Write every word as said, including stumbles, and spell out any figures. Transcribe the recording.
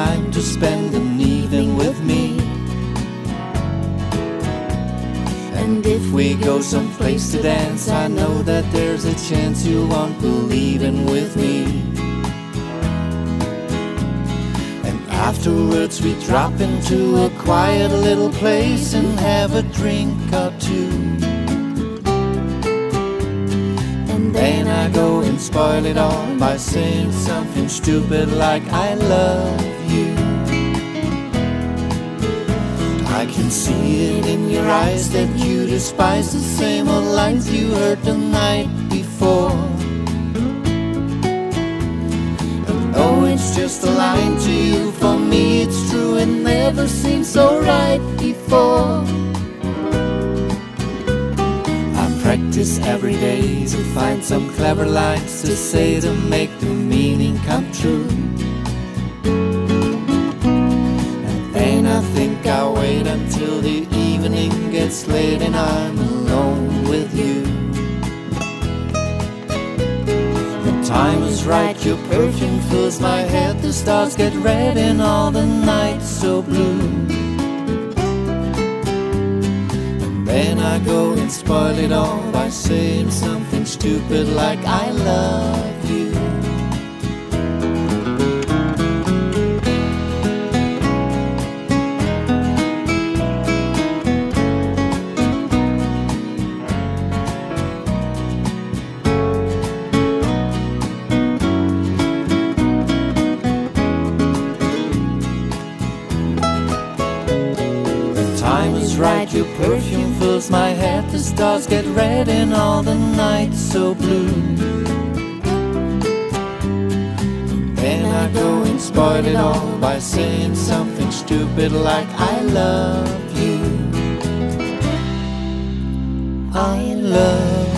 time to spend an evening with me. And if we go someplace to dance, I know that there's a chance you won't be leaving with me. And afterwards we drop into a quiet little place and have a drink or two. And then I go and spoil it all by saying something stupid like I love you. I can see it in your eyes that you despise the same old lines you heard the night before. And though it's just a line to you, for me it's true, it never seemed so right before. I practice every day to find some clever lines to say to make the meaning come true. I think I'll wait until the evening gets late and I'm alone with you. The time is right, your perfume fills my head, the stars get red and all the nights so blue. And then I go and spoil it all by saying something stupid like I love you. Time is right, your perfume fills my head, the stars get red and all the nights so blue. Then I go and spoil it all by saying something stupid like I love you. I love you.